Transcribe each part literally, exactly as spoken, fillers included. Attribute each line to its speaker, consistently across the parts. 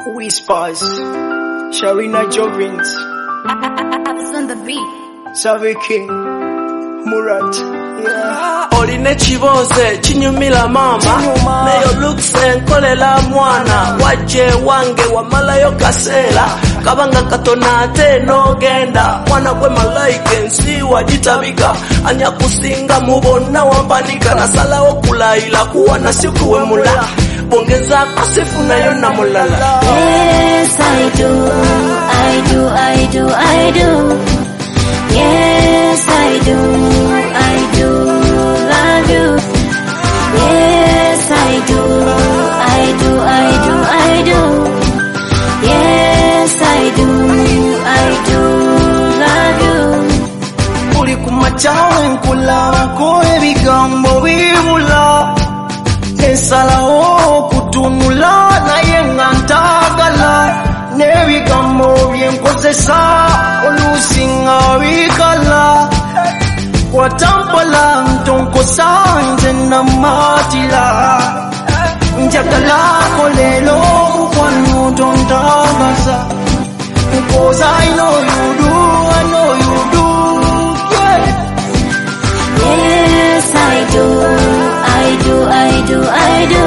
Speaker 1: Whispers, Sharina Jovins,
Speaker 2: Abs on the beat.
Speaker 1: Savvy King, Murat, yeah.
Speaker 3: Oline chiboze chinyumila mama
Speaker 1: Chinyuma.
Speaker 3: Neyo lukse nkolela mwana waje wange wamalayo kasela kabanga katonate no genda mwana gwe malaike nsi wajitabika anya kusinga mubona wambanika na sala okulaila kuwa na siku we mula bongeza kusifu nayo na mulala.
Speaker 2: Yes, I do, I do, I do, I do. Yes, I do, I do love you. Yes, I do, I do, I do, I do. Yes, I do, I do love you.
Speaker 1: Uli kumachawe nkula koe bigambo bibula Nesala o kutunula na yenga ntagala Nebigambo byenkozesa olusinga bikala Watampala ntonkosa nze namatila Njagala kolelo mukwano tontagaza Because I know you do, I know you do, yeah.
Speaker 2: Yes, I do, I do, I do, I do.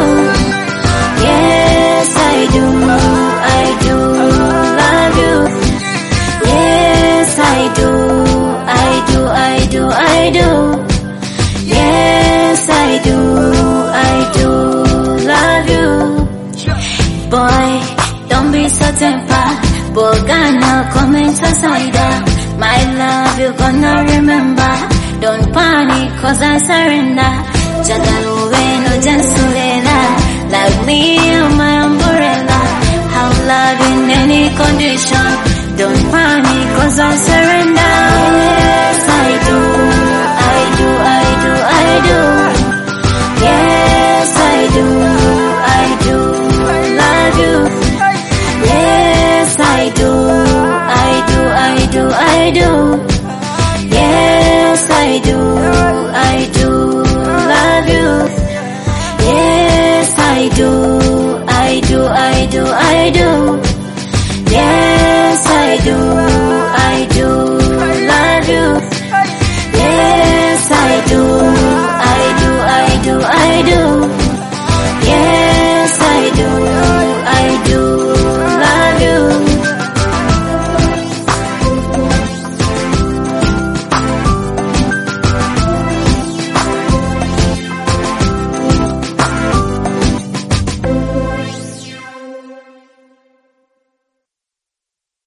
Speaker 2: Yes, I do, I do love you. Yes, I do, I do, I do, I do. Yes, I do, I do love you. Boy, don't be so temper. Bogana, comment aside. My love, you gonna remember. Don't panic, cause I surrender. Jagaluwe no jansulela. Like me and my umbrella. I'll love in any condition. Don't panic, cause I surrender.